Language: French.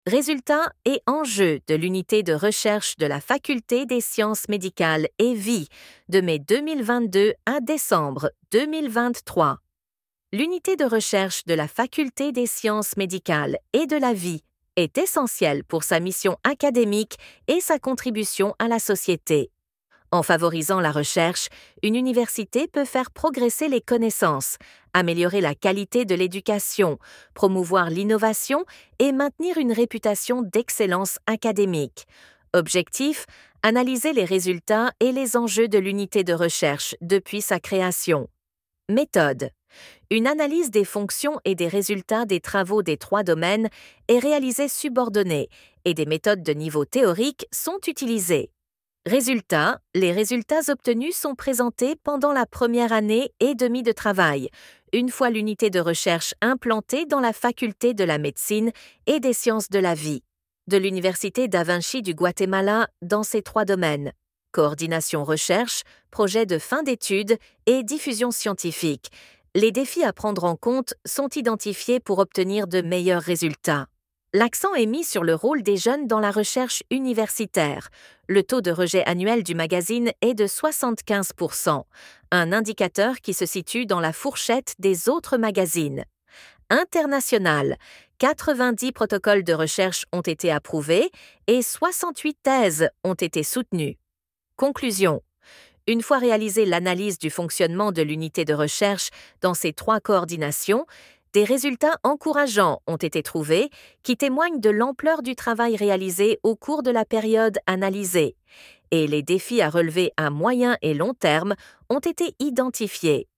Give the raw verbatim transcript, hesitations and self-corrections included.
Résultats et enjeux de l'unité de recherche de la Faculté des sciences médicales et vie de mai deux mille vingt-deux à décembre deux mille vingt-trois. L'unité de recherche de la Faculté des sciences médicales et de la vie est essentielle pour sa mission académique et sa contribution à la société. En favorisant la recherche, une université peut faire progresser les connaissances, améliorer la qualité de l'éducation, promouvoir l'innovation et maintenir une réputation d'excellence académique. Objectif: analyser les résultats et les enjeux de l'unité de recherche depuis sa création. Méthode: une analyse des fonctions et des résultats des travaux des trois domaines est réalisée subordonnée et des méthodes de niveau théorique sont utilisées. Résultats: les résultats obtenus sont présentés pendant la première année et demie de travail, une fois l'unité de recherche implantée dans la faculté de la médecine et des sciences de la vie de l'Université Da Vinci du Guatemala dans ces trois domaines: coordination recherche, projet de fin d'études et diffusion scientifique. Les défis à prendre en compte sont identifiés pour obtenir de meilleurs résultats. L'accent est mis sur le rôle des jeunes dans la recherche universitaire. Le taux de rejet annuel du magazine est de soixante-quinze pour cent, un indicateur qui se situe dans la fourchette des autres magazines. International: quatre-vingt-dix protocoles de recherche ont été approuvés et soixante-huit thèses ont été soutenues. Conclusion: une fois réalisée l'analyse du fonctionnement de l'unité de recherche dans ces trois coordinations, des résultats encourageants ont été trouvés qui témoignent de l'ampleur du travail réalisé au cours de la période analysée, et les défis à relever à moyen et long terme ont été identifiés.